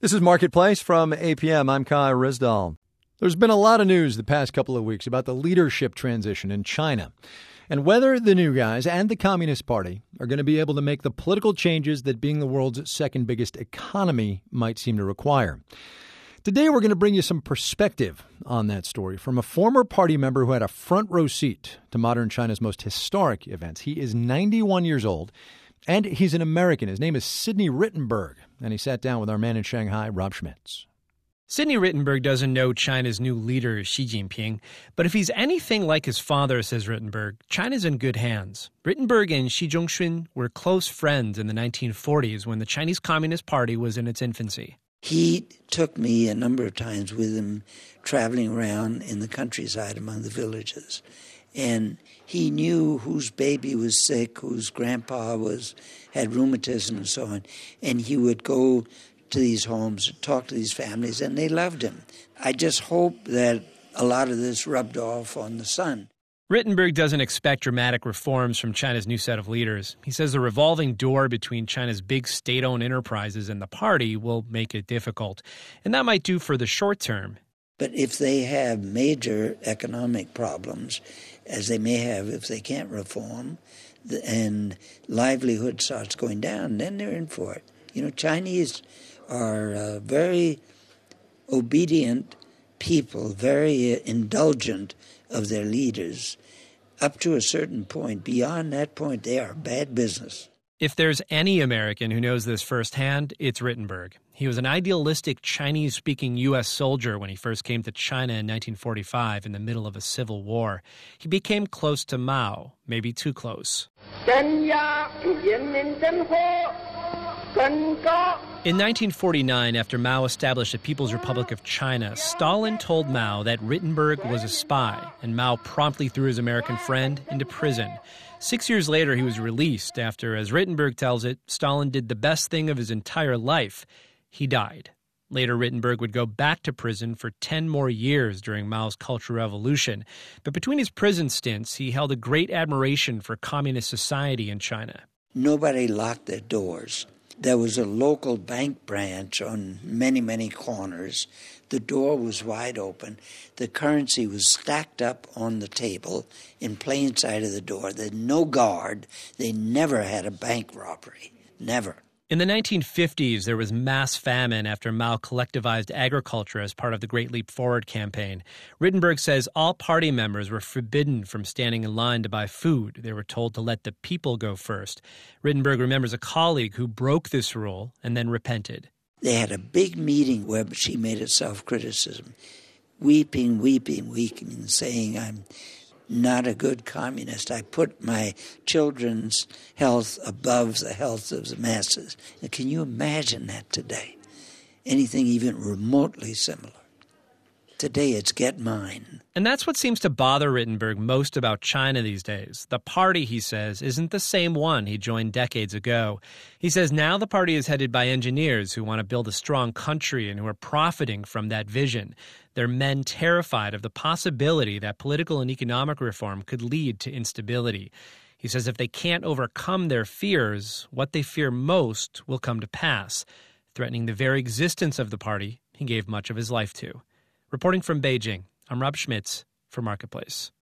This is Marketplace from APM. I'm Kai Rizdal. There's been a lot of news the past couple of weeks about the leadership transition in China and whether the new guys and the Communist Party are going to be able to make the political changes that being the world's second biggest economy might seem to require. Today, we're going to bring you some perspective on that story from a former party member who had a front row seat to modern China's most historic events. He is 91 years old. And he's an American. His name is Sidney Rittenberg, and he sat down with our man in Shanghai, Rob Schmitz. Sidney Rittenberg doesn't know China's new leader, Xi Jinping, but if he's anything like his father, says Rittenberg, China's in good hands. Rittenberg and Xi Jinping were close friends in the 1940s when the Chinese Communist Party was in its infancy. He took me a number of times with him traveling around in the countryside among the villages. And he knew whose baby was sick, whose grandpa had rheumatism and so on. And he would go to these homes and talk to these families, and they loved him. I just hope that a lot of this rubbed off on the son. Rittenberg doesn't expect dramatic reforms from China's new set of leaders. He says the revolving door between China's big state-owned enterprises and the party will make it difficult. And that might do for the short term. But if they have major economic problems, as they may have if they can't reform, and livelihood starts going down, then they're in for it. You know, Chinese are very obedient people, very indulgent of their leaders, up to a certain point. Beyond that point, they are bad business. If there's any American who knows this firsthand, it's Rittenberg. He was an idealistic Chinese-speaking U.S. soldier when he first came to China in 1945 in the middle of a civil war. He became close to Mao, maybe too close. In 1949, after Mao established the People's Republic of China, Stalin told Mao that Rittenberg was a spy, and Mao promptly threw his American friend into prison. 6 years later, he was released after, as Rittenberg tells it, Stalin did the best thing of his entire life. He died. Later, Rittenberg would go back to prison for 10 more years during Mao's Cultural Revolution. But between his prison stints, he held a great admiration for communist society in China. Nobody locked their doors. There was a local bank branch on many, many corners. The door was wide open. The currency was stacked up on the table in plain sight of the door. There's no guard. They never had a bank robbery. Never. In the 1950s, there was mass famine after Mao collectivized agriculture as part of the Great Leap Forward campaign. Rittenberg says all party members were forbidden from standing in line to buy food. They were told to let the people go first. Rittenberg remembers a colleague who broke this rule and then repented. They had a big meeting where she made a self-criticism, weeping, saying, I'm not a good communist. I put my children's health above the health of the masses. Now, can you imagine that today? Anything even remotely similar? Today it's get mine. And that's what seems to bother Rittenberg most about China these days. The party, he says, isn't the same one he joined decades ago. He says now the party is headed by engineers who want to build a strong country and who are profiting from that vision. They're men terrified of the possibility that political and economic reform could lead to instability. He says if they can't overcome their fears, what they fear most will come to pass, threatening the very existence of the party he gave much of his life to. Reporting from Beijing, I'm Rob Schmitz for Marketplace.